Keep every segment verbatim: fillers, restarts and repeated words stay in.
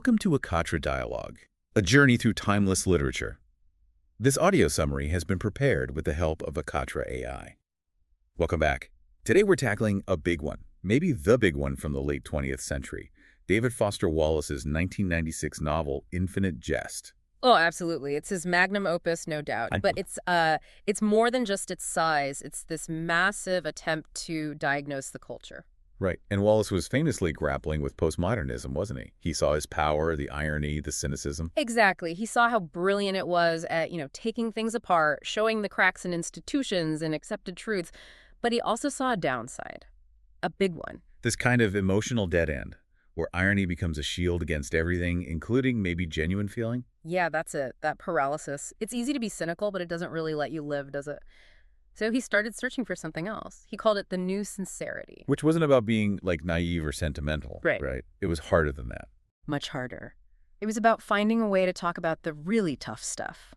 Welcome to Akatra Dialogue, a journey through timeless literature. This audio summary has been prepared with the help of Akatra A I. Welcome back. Today we're tackling a big one, maybe the big one from the late twentieth century, David Foster Wallace's nineteen ninety-six novel, Infinite Jest. Oh, absolutely. It's his magnum opus, no doubt. I- But it's uh, it's more than just its size. It's this massive attempt to diagnose the culture. Right, and Wallace was famously grappling with postmodernism, wasn't he? He saw his power, the irony, the cynicism. Exactly. He saw how brilliant it was at, you know, taking things apart, showing the cracks in institutions and accepted truths. But he also saw a downside, a big one. This kind of emotional dead end, where irony becomes a shield against everything, including maybe genuine feeling. Yeah, that's it. That paralysis. It's easy to be cynical, but it doesn't really let you live, does it? So he started searching for something else. He called it the new sincerity. Which wasn't about being, like, naive or sentimental. Right. Right. It was harder than that. Much harder. It was about finding a way to talk about the really tough stuff.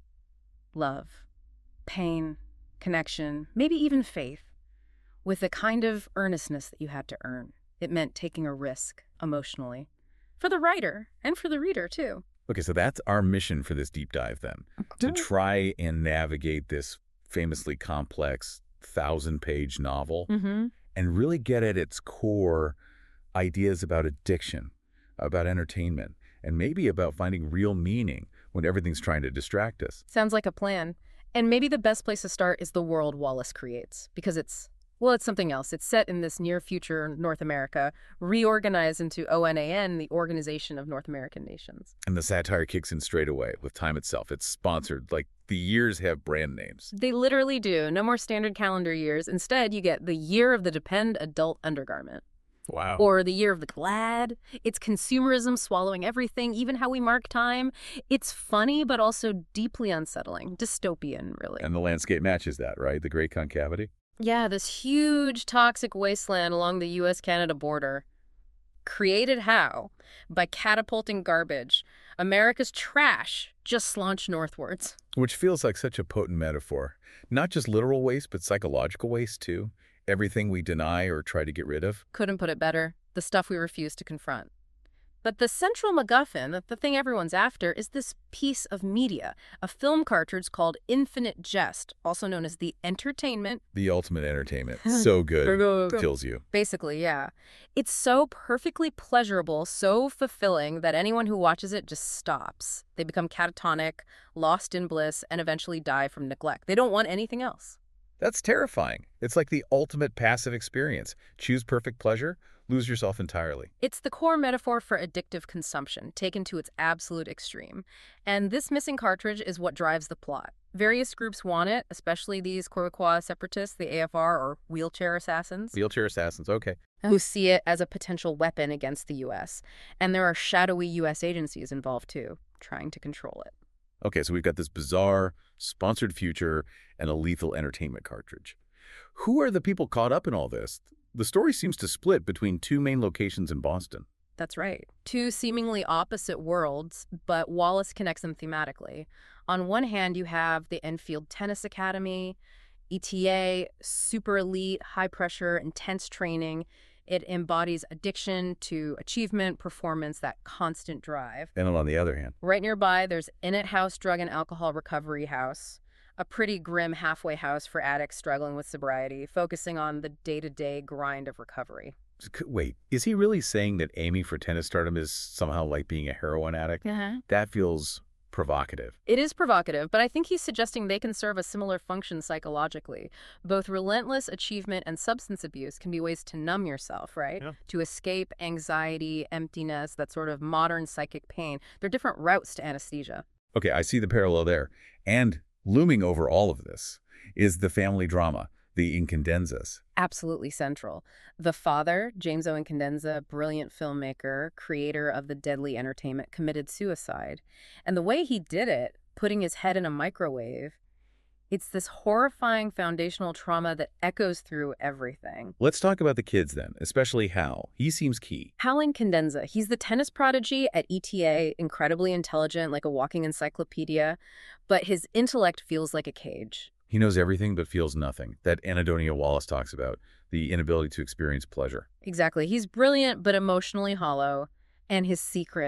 Love, pain, connection, maybe even faith, with the kind of earnestness that you had to earn. It meant taking a risk emotionally. For the writer, and for the reader, too. Okay, so that's our mission for this deep dive, then. To try and navigate this famously complex thousand-page novel Mm-hmm. and really get at its core ideas about addiction, about entertainment, and maybe about finding real meaning when everything's trying to distract us. Sounds like a plan. And maybe the best place to start is the world Wallace creates, because it's, well, it's something else. It's set in this near-future North America, reorganized into O N A N, the Organization of North American Nations. And the satire kicks in straight away with time itself. It's sponsored, like the years have brand names. They literally do. No more standard calendar years. Instead, you get the Year of the Depend Adult Undergarment. Wow. Or the Year of the Glad. It's consumerism swallowing everything, even how we mark time. It's funny, but also deeply unsettling. Dystopian, really. And the landscape matches that, right? The Great Concavity? Yeah, this huge toxic wasteland along the U S Canada border. Created how? By catapulting garbage. America's trash just launched northwards. Which feels like such a potent metaphor. Not just literal waste, but psychological waste, too. Everything we deny or try to get rid of. Couldn't put it better. The stuff we refuse to confront. But the central MacGuffin, the thing everyone's after, is this piece of media, a film cartridge called Infinite Jest, also known as the Entertainment. The ultimate entertainment. So good. Kills you. Basically, yeah. It's so perfectly pleasurable, so fulfilling, that anyone who watches it just stops. They become catatonic, lost in bliss, and eventually die from neglect. They don't want anything else. That's terrifying. It's like the ultimate passive experience. Choose perfect pleasure, lose yourself entirely. It's the core metaphor for addictive consumption, taken to its absolute extreme. And this missing cartridge is what drives the plot. Various groups want it, especially these Quebecois separatists, the A F R, or wheelchair assassins, Wheelchair assassins, okay. who see it as a potential weapon against the U S. And there are shadowy U S agencies involved, too, trying to control it. Okay, so we've got this bizarre, sponsored future and a lethal entertainment cartridge. Who are the people caught up in all this? The story seems to split between two main locations in Boston. That's right. Two seemingly opposite worlds, but Wallace connects them thematically. On one hand, you have the Enfield Tennis Academy, E T A, super elite, high-pressure, intense training. It embodies addiction to achievement, performance, that constant drive. And on the other hand, Right nearby, there's Innit House Drug and Alcohol Recovery House, a pretty grim halfway house for addicts struggling with sobriety, focusing on the day-to-day grind of recovery. wait, is he really saying that aiming for tennis stardom is somehow like being a heroin addict? Uh-huh. That feels provocative. It is provocative, but I think he's suggesting they can serve a similar function psychologically. Both relentless achievement and substance abuse can be ways to numb yourself, right? Yeah. To escape anxiety, emptiness, that sort of modern psychic pain. They're different routes to anesthesia. Okay, I see the parallel there. And looming over all of this is the family drama, the Incandenzas. Absolutely central. The father, James O. Incandenza, brilliant filmmaker, creator of the deadly entertainment, committed suicide. And the way he did it, putting his head in a microwave, it's this horrifying foundational trauma that echoes through everything. Let's talk about the kids then, especially Hal. He seems key. Hal Incandenza, he's the tennis prodigy at E T A, incredibly intelligent, like a walking encyclopedia, but his intellect feels like a cage. He knows everything but feels nothing. That Anhedonia Wallace talks about, the inability to experience pleasure. Exactly. He's brilliant, but emotionally hollow. And his secret,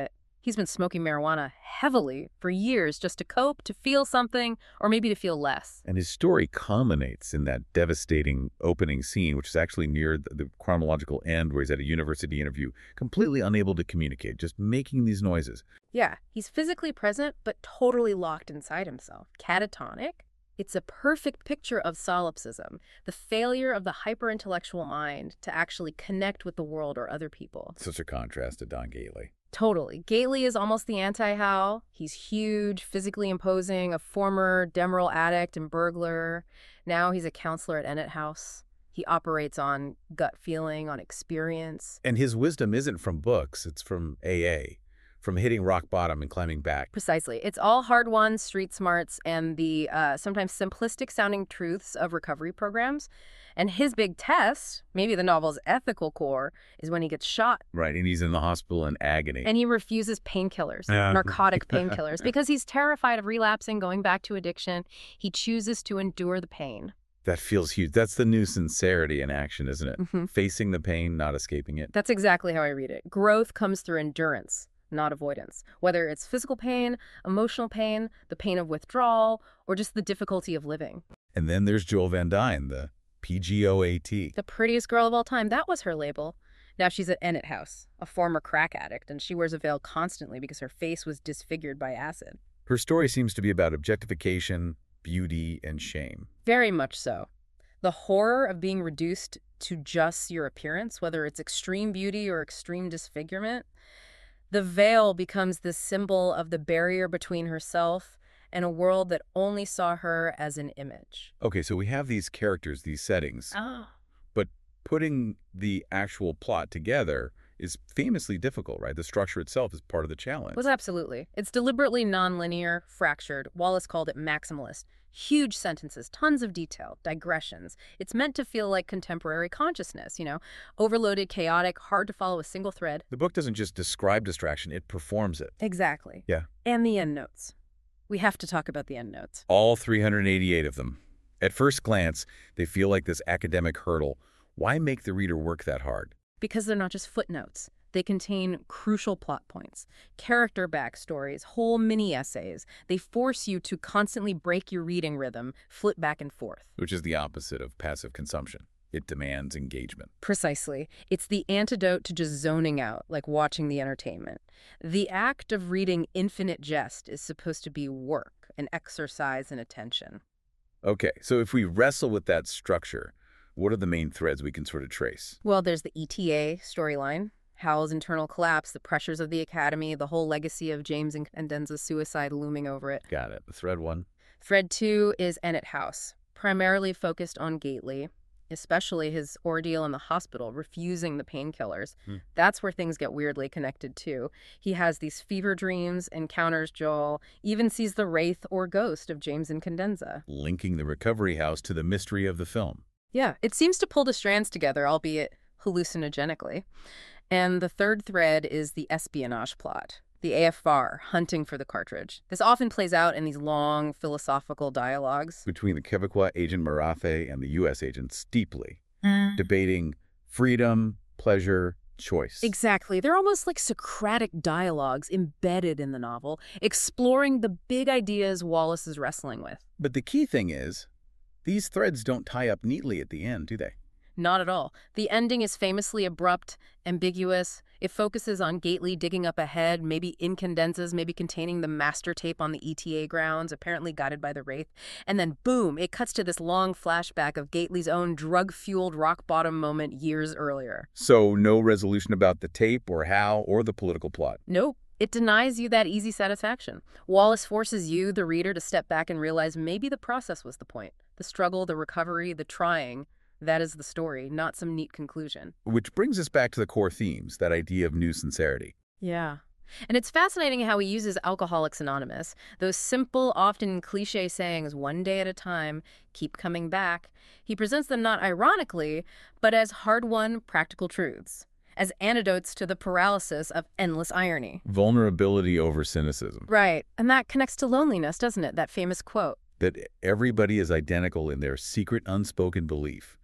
He's been smoking marijuana heavily for years just to cope, to feel something, or maybe to feel less. And his story culminates in that devastating opening scene, which is actually near the, the chronological end, where he's at a university interview, completely unable to communicate, just making these noises. Yeah, he's physically present, but totally locked inside himself. Catatonic. It's a perfect picture of solipsism, the failure of the hyper-intellectual mind to actually connect with the world or other people. Such a contrast to Don Gately. Totally. Gately is almost the anti-Hal. He's huge, physically imposing, a former Demerol addict and burglar. Now he's a counselor at Ennett House. He operates on gut feeling, on experience. And his wisdom isn't from books, it's from A A, from hitting rock bottom and climbing back. Precisely. It's all hard-won street smarts and the uh, sometimes simplistic-sounding truths of recovery programs. And his big test, maybe the novel's ethical core, is when he gets shot. Right, and he's in the hospital in agony. And he refuses painkillers, Yeah. narcotic painkillers, because he's terrified of relapsing, going back to addiction. He chooses to endure the pain. That feels huge. That's the new sincerity in action, isn't it? Mm-hmm. Facing the pain, not escaping it. That's exactly how I read it. Growth comes through endurance, not avoidance. Whether it's physical pain, emotional pain, the pain of withdrawal, or just the difficulty of living. And then there's Joel Van Dyne, the P G O A T. The prettiest girl of all time, that was her label. Now she's at Ennett House, a former crack addict, and she wears a veil constantly because her face was disfigured by acid. Her story seems to be about objectification, beauty, and shame. Very much so. The horror of being reduced to just your appearance, whether it's extreme beauty or extreme disfigurement. The veil becomes the symbol of the barrier between herself and a world that only saw her as an image. Okay, so we have these characters, these settings, Oh. but putting the actual plot together is famously difficult, right? The structure itself is part of the challenge. Was absolutely. It's deliberately nonlinear, fractured. Wallace called it maximalist. Huge sentences, tons of detail, digressions. It's meant to feel like contemporary consciousness, you know, overloaded, chaotic, hard to follow a single thread. The book doesn't just describe distraction, it performs it. Exactly. Yeah. And the endnotes. We have to talk about the endnotes. All three hundred eighty-eight of them. At first glance, they feel like this academic hurdle. Why make the reader work that hard? Because they're not just footnotes. They contain crucial plot points, character backstories, whole mini-essays. They force you to constantly break your reading rhythm, flip back and forth. Which is the opposite of passive consumption. It demands engagement. Precisely. It's the antidote to just zoning out, like watching the entertainment. The act of reading Infinite Jest is supposed to be work, an exercise in attention. Okay, so if we wrestle with that structure, what are the main threads we can sort of trace? Well, there's the E T A storyline, Hal's internal collapse, the pressures of the academy, the whole legacy of James and Candenza's suicide looming over it. Got it. The thread one. Thread two is Ennett House, primarily focused on Gately, especially his ordeal in the hospital, refusing the painkillers. Hmm. That's where things get weirdly connected, too. He has these fever dreams, encounters Joel, even sees the wraith or ghost of James and Candenza. Linking the recovery house to the mystery of the film. Yeah, it seems to pull the strands together, albeit hallucinogenically. And the third thread is the espionage plot. The A F R, hunting for the cartridge. This often plays out in these long philosophical dialogues. Between the Quebecois agent Marathe and the U S agent Steepley, debating freedom, pleasure, choice. Exactly. They're almost like Socratic dialogues embedded in the novel, exploring the big ideas Wallace is wrestling with. But the key thing is, these threads don't tie up neatly at the end, do they? Not at all. The ending is famously abrupt, ambiguous. It focuses on Gately digging up a head, maybe in Candenza's, maybe containing the master tape on the E T A grounds, apparently guided by the Wraith. And then, boom, it cuts to this long flashback of Gately's own drug-fueled rock-bottom moment years earlier. So no resolution about the tape or how or the political plot. Nope. It denies you that easy satisfaction. Wallace forces you, the reader, to step back and realize maybe the process was the point. The struggle, the recovery, the trying. That is the story, not some neat conclusion. Which brings us back to the core themes, that idea of new sincerity. Yeah. And it's fascinating how he uses Alcoholics Anonymous. Those simple, often cliche sayings, one day at a time, keep coming back. He presents them not ironically, but as hard-won practical truths, as antidotes to the paralysis of endless irony. Vulnerability over cynicism. Right. And that connects to loneliness, doesn't it? That famous quote. That everybody is identical in their secret unspoken belief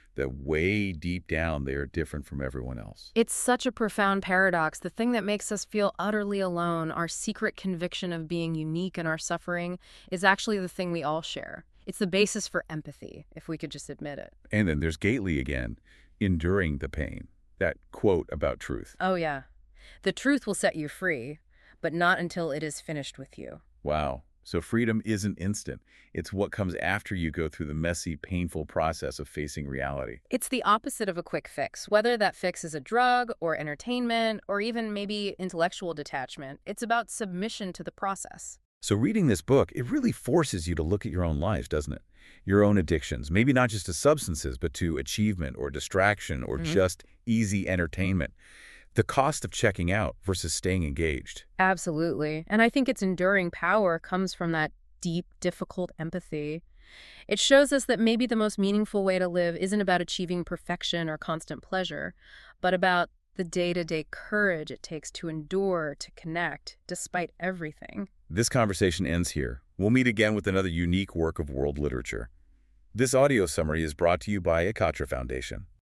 that way deep down they are different from everyone else. It's such a profound paradox. The thing that makes us feel utterly alone, our secret conviction of being unique in our suffering, is actually the thing we all share. It's the basis for empathy, if we could just admit it. And then there's Gately again, enduring the pain. That quote about truth. Oh, yeah. The truth will set you free, but not until it is finished with you. Wow. So freedom isn't instant. It's what comes after you go through the messy, painful process of facing reality. It's the opposite of a quick fix. Whether that fix is a drug or entertainment or even maybe intellectual detachment, it's about submission to the process. So reading this book, it really forces you to look at your own lives, doesn't it? Your own addictions, maybe not just to substances, but to achievement or distraction or Mm-hmm. just easy entertainment. The cost of checking out versus staying engaged. Absolutely. And I think its enduring power comes from that deep, difficult empathy. It shows us that maybe the most meaningful way to live isn't about achieving perfection or constant pleasure, but about the day-to-day courage it takes to endure, to connect, despite everything. This conversation ends here. We'll meet again with another unique work of world literature. This audio summary is brought to you by Ekatra Foundation.